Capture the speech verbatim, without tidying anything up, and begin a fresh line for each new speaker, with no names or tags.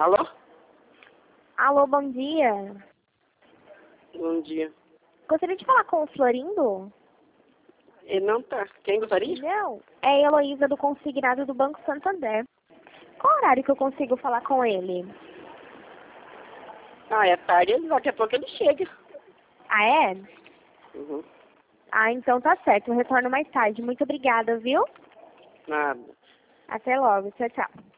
Alô?
Alô, bom dia.
Bom dia.
Gostaria de falar com o Florindo?
Ele não tá. Quem gostaria?
Não, é a Heloísa do Consignado do Banco Santander. Qual horário que eu consigo falar com ele?
Ah, é tarde, ele- daqui a pouco ele chega.
Ah, é?
Uhum.
Ah, então tá certo. Eu retorno mais tarde. Muito obrigada, viu?
Nada.
Até logo. Tchau, tchau.